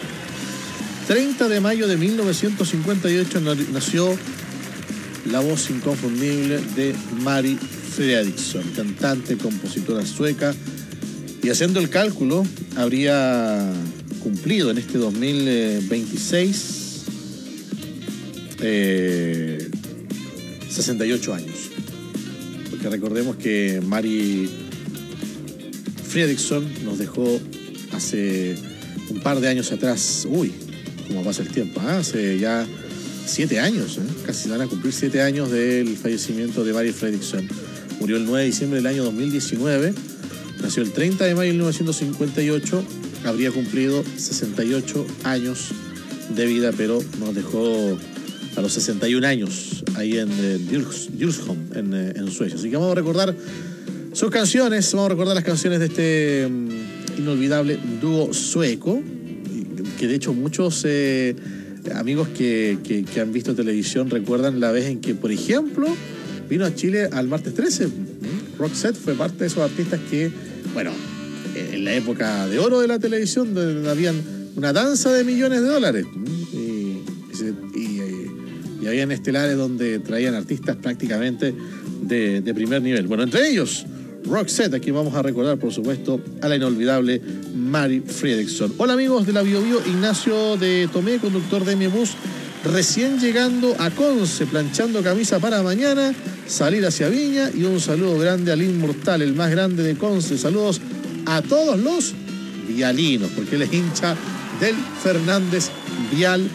treinta de mayo de mil novecientos cincuenta y ocho, nació la voz inconfundible de Mari Fredriksson, cantante, compositora sueca, y haciendo el cálculo, habría cumplido en este dos mil veintiséis eh, sesenta y ocho años. Porque recordemos que Mari Fredriksson nos dejó hace un par de años atrás, uy, como pasa el tiempo, ¿eh? Hace ya siete años, ¿eh? Casi van a cumplir siete años del fallecimiento de Mari Fredriksson. Murió el nueve de diciembre del año dos mil diecinueve, nació el treinta de mayo de mil novecientos cincuenta y ocho, habría cumplido sesenta y ocho años de vida, pero nos dejó a los sesenta y un años ahí en eh, Djursholm, en, eh, en Suecia. Así que vamos a recordar sus canciones, vamos a recordar las canciones de este um, inolvidable dúo sueco, que de hecho muchos eh, amigos que, que, que han visto televisión recuerdan la vez en que, por ejemplo, vino a Chile al martes trece. Roxette fue parte de esos artistas que, bueno, en la época de oro de la televisión, donde habían una danza de millones de dólares. Y, y, y, y habían estelares donde traían artistas prácticamente de, de primer nivel. Bueno, entre ellos, Roxette. Aquí vamos a recordar, por supuesto, a la inolvidable Mari Fredriksson. Hola amigos de la Bio Bio, Ignacio de Tomé, conductor de mi bus, recién llegando a Conce, planchando camisa para mañana, salir hacia Viña, y un saludo grande al Inmortal, el más grande de Conce. Saludos a todos los vialinos, porque él es hincha del Fernández Vial.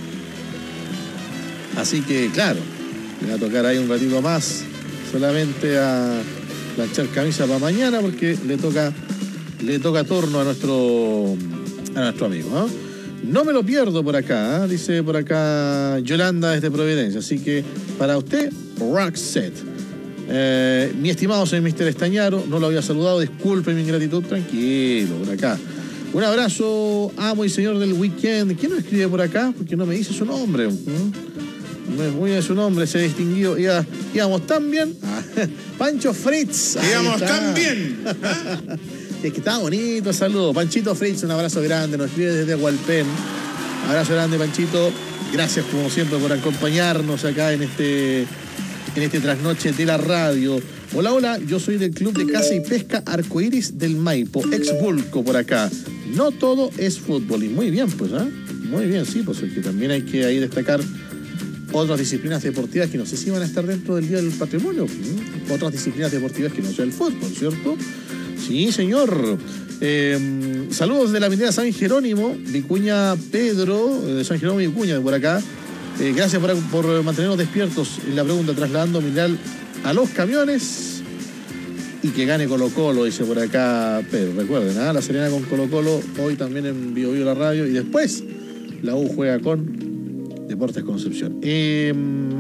Así que, claro, me va a tocar ahí un ratito más, solamente a planchar camisa para mañana, porque le toca le toca turno a nuestro a nuestro amigo, ¿eh? No me lo pierdo por acá, ¿eh? Dice por acá Yolanda desde Providencia. Así que para usted, Roxette. Eh, mi estimado señor mister Estañaro, no lo había saludado, disculpe mi ingratitud, tranquilo, por acá. Un abrazo, amo y señor del weekend. ¿Quién nos escribe por acá? Porque no me dice su nombre. ¿eh? No es muy bien su nombre, se distinguió. Iba, íbamos tan bien. Ah, Pancho Fritz. Íbamos tan bien. Es que estaba bonito, saludo. Panchito Fritz, un abrazo grande, nos escribe desde Hualpén. Abrazo grande, Panchito. Gracias como siempre por acompañarnos acá en este, en este trasnoche de la radio. Hola, hola, yo soy del Club de Caza y Pesca Arcoíris del Maipo, ex Vulco por acá. No todo es fútbol. Y muy bien, pues, ¿ah? ¿eh? Muy bien, sí, pues es que también hay que ahí destacar otras disciplinas deportivas que no sé si van a estar dentro del Día del Patrimonio. ¿Mm? Otras disciplinas deportivas que no sea el fútbol, ¿cierto? Sí, señor. Eh, saludos de la avenida San Jerónimo, Vicuña Pedro, de San Jerónimo y Vicuña, por acá. Eh, gracias por, por mantenernos despiertos en la pregunta, trasladando mineral a los camiones. y que gane Colo Colo, dice por acá Pedro. Recuerden, ¿eh? La Serena con Colo Colo, hoy también en Bio Bio la radio, y después la U juega con Deportes Concepción. Eh,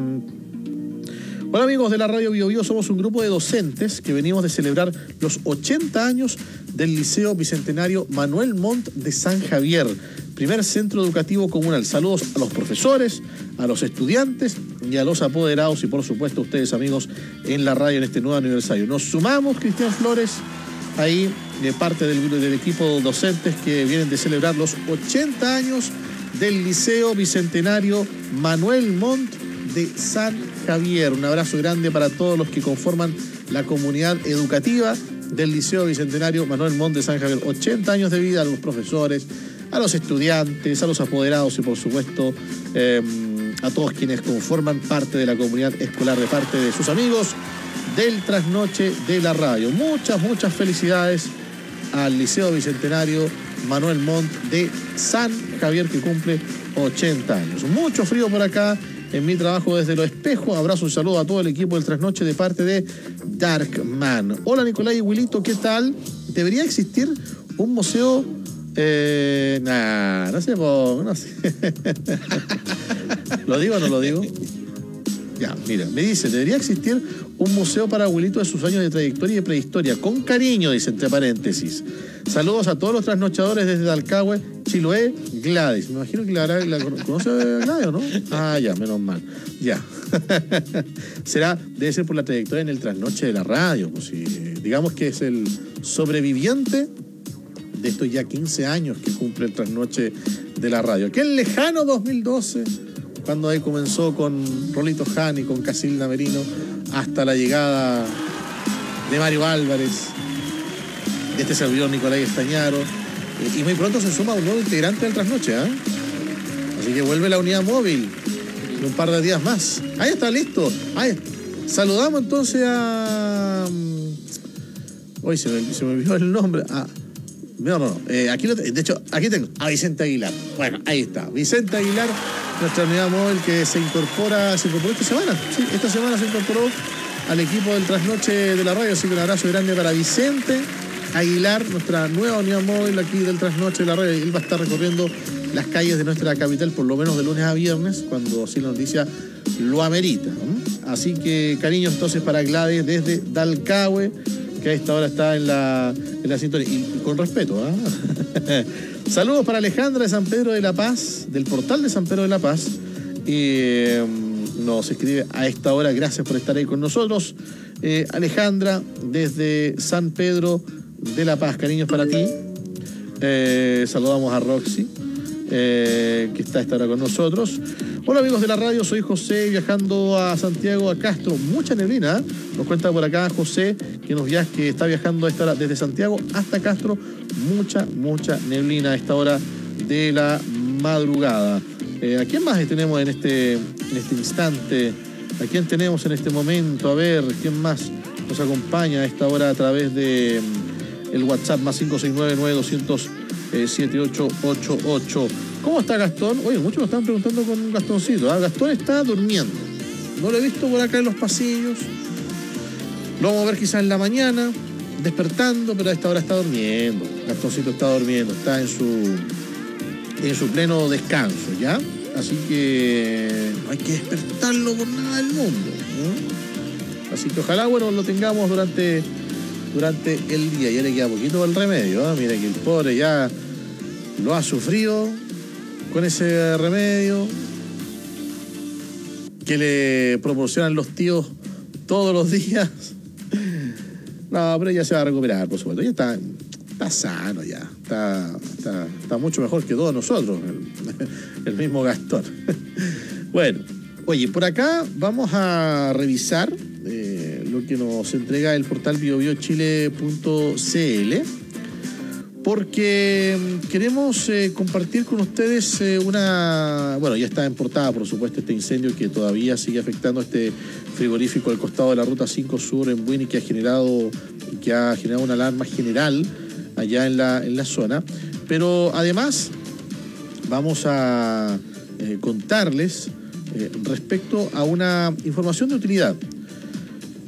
Hola amigos de la radio Bio Bio, somos un grupo de docentes que venimos de celebrar los ochenta años del Liceo Bicentenario Manuel Montt de San Javier, primer centro educativo comunal. Saludos a los profesores, a los estudiantes y a los apoderados y por supuesto a ustedes amigos en la radio en este nuevo aniversario. Nos sumamos, Cristian Flores, ahí de parte del, del equipo de docentes que vienen de celebrar los ochenta años del Liceo Bicentenario Manuel Montt de San Javier. Un abrazo grande para todos los que conforman la comunidad educativa del Liceo Bicentenario Manuel Montt de San Javier. ochenta años de vida a los profesores, a los estudiantes, a los apoderados y por supuesto eh, a todos quienes conforman parte de la comunidad escolar de parte de sus amigos del Trasnoche de la Radio. Muchas, muchas felicidades al Liceo Bicentenario Manuel Montt de San Javier que cumple ochenta años. Mucho frío por acá en mi trabajo desde Los Espejos. Abrazo y saludo a todo el equipo del Trasnoche de parte de Darkman. Hola Nicolás y Wilito, ¿qué tal? ¿Debería existir un museo? Eh, nah, no sé, no sé. ¿Lo digo o no lo digo? Ya, mira, me dice, debería existir un museo para Wilito de sus años de trayectoria y de prehistoria. Con cariño, dice entre paréntesis. Saludos a todos los trasnochadores desde Dalcahue, Chiloé, Gladys. Me imagino que la, la, la conoce a Gladys, ¿o no? Ah, ya, menos mal. Ya. Será, debe ser por la trayectoria en el trasnoche de la radio. Pues, si, digamos que es el sobreviviente de estos ya quince años que cumple el trasnoche de la radio. Aquel lejano dos mil doce, cuando ahí comenzó con Rolito Jani, con Casilda Merino, hasta la llegada de Mario Álvarez, de este servidor Nicolás Estañaro, y muy pronto se suma un nuevo integrante del trasnoche, ¿eh? Así que vuelve la unidad móvil en un par de días más. Ahí está, listo. Ahí. Saludamos entonces a... Hoy se me, se me olvidó el nombre. Ah, no, no, no. Eh, aquí lo, de hecho, aquí tengo a Vicente Aguilar. Bueno, ahí está. Vicente Aguilar, nuestra unidad móvil que se incorpora, se incorporó esta semana. Sí, esta semana se incorporó al equipo del Trasnoche de la radio. Así que un abrazo grande para Vicente Aguilar, nuestra nueva unidad móvil aquí del Trasnoche de la radio. Él va a estar recorriendo las calles de nuestra capital por lo menos de lunes a viernes, cuando así la noticia lo amerita, ¿no? Así que cariños entonces para Gladys desde Dalcahue, que a esta hora está en la, en la sintonía. Y, y con respeto, ¿eh? Saludos para Alejandra de San Pedro de la Paz, del portal de San Pedro de la Paz. Y eh, nos escribe a esta hora, gracias por estar ahí con nosotros. Eh, Alejandra, desde San Pedro de la Paz, cariños para ti. Eh, saludamos a Roxy, eh, que está a esta hora con nosotros. Hola amigos de la radio, soy José, viajando a Santiago, a Castro. Mucha neblina, ¿eh? Nos cuenta por acá José, que nos viaja, que está viajando a esta hora desde Santiago hasta Castro. Mucha, mucha neblina a esta hora de la madrugada. Eh, ¿A quién más tenemos en este, en este instante? ¿A quién tenemos en este momento? A ver, ¿quién más nos acompaña a esta hora a través de mm, el WhatsApp más cinco seis nueve, nueve dos cero cero, siete ocho ocho ocho? ¿Cómo está Gastón? Oye, muchos me están preguntando con un Gastoncito. ¿eh? Gastón está durmiendo. No lo he visto por acá en los pasillos. Lo vamos a ver quizás en la mañana, despertando, pero a esta hora está durmiendo. Gastoncito está durmiendo, está en su, en su pleno descanso, ¿ya? Así que no hay que despertarlo por nada del mundo, ¿no? Así que ojalá, bueno, lo tengamos durante, durante el día. Ya le queda poquito el remedio, ¿eh? Mira que el pobre ya lo ha sufrido con ese remedio que le proporcionan los tíos todos los días. No, pero ya se va a recuperar, por supuesto. Ya está, está sano ya. Está, está, está mucho mejor que todos nosotros, el, el mismo Gastón. Bueno, oye, por acá vamos a revisar eh, lo que nos entrega el portal bio bio chile punto c l, porque queremos eh, compartir con ustedes eh, una... Bueno, ya está en portada, por supuesto, este incendio que todavía sigue afectando este frigorífico al costado de la Ruta cinco Sur en Buin y que ha generado, que ha generado una alarma general allá en la, en la zona. Pero además vamos a eh, contarles eh, respecto a una información de utilidad.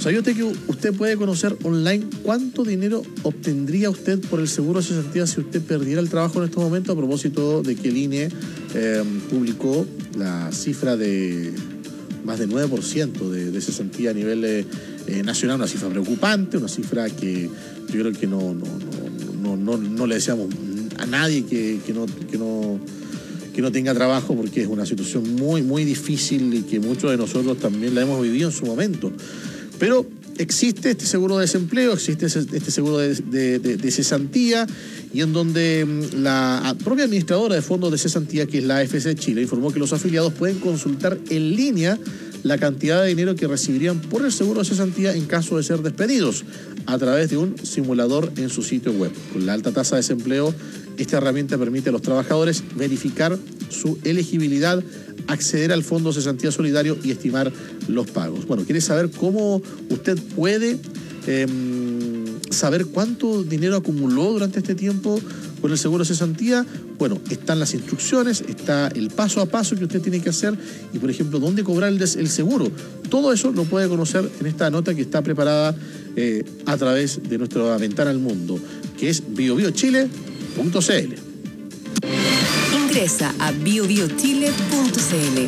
¿Sabía usted que usted puede conocer online cuánto dinero obtendría usted por el seguro de cesantía si usted perdiera el trabajo en estos momentos? A propósito de que el I N E eh, publicó la cifra de más del nueve por ciento de, de cesantía a nivel eh, eh, nacional, una cifra preocupante, una cifra que yo creo que no, no, no, no, no, no le deseamos a nadie que, que, no, que, no, que no tenga trabajo, porque es una situación muy, muy difícil y que muchos de nosotros también la hemos vivido en su momento. Pero existe este seguro de desempleo, existe este seguro de, de, de, de cesantía, y en donde la propia administradora de fondos de cesantía, que es la A F C Chile, informó que los afiliados pueden consultar en línea la cantidad de dinero que recibirían por el seguro de cesantía en caso de ser despedidos a través de un simulador en su sitio web. Con la alta tasa de desempleo, esta herramienta permite a los trabajadores verificar su elegibilidad, acceder al Fondo de Cesantía Solidario y estimar los pagos. Bueno, ¿quiere saber cómo usted puede eh, saber cuánto dinero acumuló durante este tiempo con el seguro de cesantía? Bueno, están las instrucciones, está el paso a paso que usted tiene que hacer y, por ejemplo, dónde cobrar el, des- el seguro. Todo eso lo puede conocer en esta nota que está preparada eh, a través de nuestra ventana al mundo, que es bio bio chile punto c l. Ingresa a bio bio chile punto c l.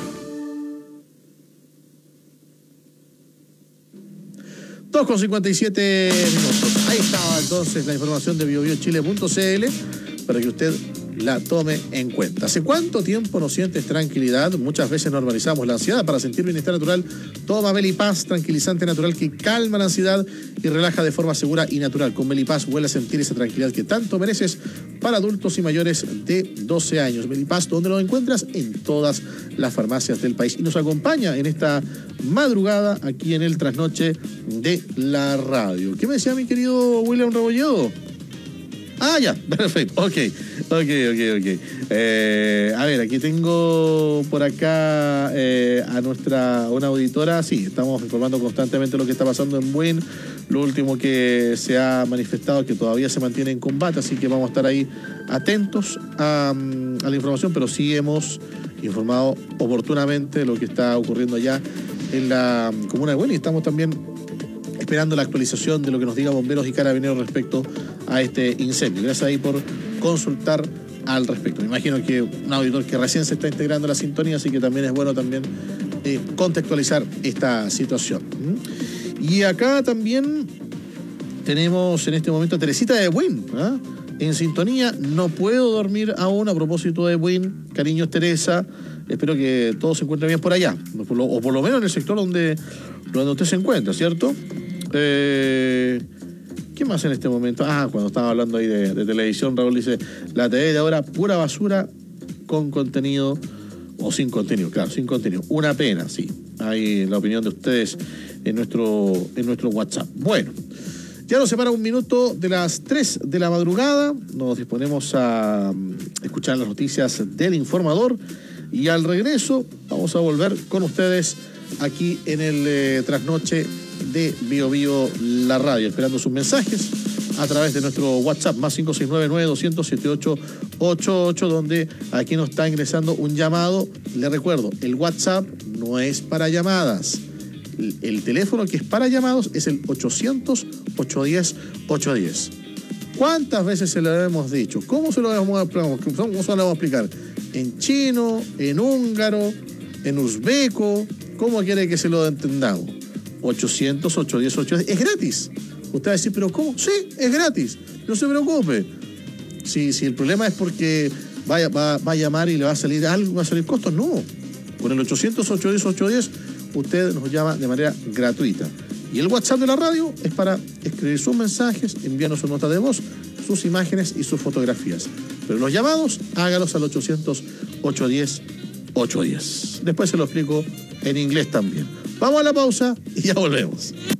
dos con cincuenta y siete minutos. Ahí estaba entonces la información de bio bio chile punto c l para que usted la tome en cuenta. ¿Hace cuánto tiempo no sientes tranquilidad? Muchas veces normalizamos la ansiedad. Para sentir bienestar natural, toma Melipaz, tranquilizante natural que calma la ansiedad y relaja de forma segura y natural. Con Melipaz vuelve a sentir esa tranquilidad que tanto mereces, para adultos y mayores de doce años. Melipaz, ¿dónde lo encuentras? En todas las farmacias del país. Y nos acompaña en esta madrugada aquí en el trasnoche de la radio. ¿Qué me decía mi querido William Rebolledo? Ah, ya, perfecto, ok, ok, ok, ok. Eh, a ver, aquí tengo por acá eh, a nuestra, una auditora. Sí, estamos informando constantemente lo que está pasando en Buin. Lo último que se ha manifestado es que todavía se mantiene en combate, así que vamos a estar ahí atentos a, a la información, pero sí hemos informado oportunamente de lo que está ocurriendo allá en la comuna de Buin, y estamos también esperando la actualización de lo que nos diga bomberos y carabineros respecto a este incendio. Gracias ahí por consultar al respecto. Me imagino que un auditor que recién se está integrando a la sintonía, así que también es bueno también eh, contextualizar esta situación. ¿Mm? Y acá también tenemos en este momento a Teresita de Buin, ¿eh? en sintonía. No puedo dormir aún, a propósito de Buin. Cariños, Teresa. Espero que todo se encuentre bien por allá, o por lo, o por lo menos en el sector donde, donde usted se encuentra, ¿cierto? Eh, ¿Qué más en este momento? Ah, cuando estaba hablando ahí de, de televisión, Raúl dice, la T V de ahora, pura basura con contenido, o sin contenido, claro, sin contenido. Una pena, sí. Hay la opinión de ustedes en nuestro, en nuestro WhatsApp. Bueno, ya nos separa un minuto de las tres de la madrugada. Nos disponemos a escuchar las noticias del informador. Y al regreso vamos a volver con ustedes aquí en el eh, trasnoche de Bio Bio La Radio, esperando sus mensajes a través de nuestro WhatsApp más cinco seis nueve nueve dos cero cero siete ocho ocho ocho, donde aquí nos está ingresando un llamado. Le recuerdo, el WhatsApp no es para llamadas. El, el teléfono que es para llamados es el ochocientos, ochocientos diez, ochocientos diez. ¿Cuántas veces se lo hemos dicho? ¿Cómo se lo vamos a, cómo se lo vamos a explicar? ¿En chino, en húngaro, en uzbeco? ¿Cómo quiere que se lo entendamos? ochocientos, ochocientos diez, ochocientos diez. Es gratis. Usted va a decir, ¿pero cómo? Sí, es gratis. No se preocupe. Si, si el problema es porque vaya, va, va a llamar y le va a salir algo, va a salir costo, no. Con el ochocientos, ochocientos diez, ochocientos diez, usted nos llama de manera gratuita. Y el WhatsApp de la radio es para escribir sus mensajes, enviarnos su nota de voz, sus imágenes y sus fotografías. Pero los llamados, hágalos al ochocientos, ochocientos diez, ochocientos diez. Después se lo explico en inglés también. Vamos a la pausa y ya volvemos.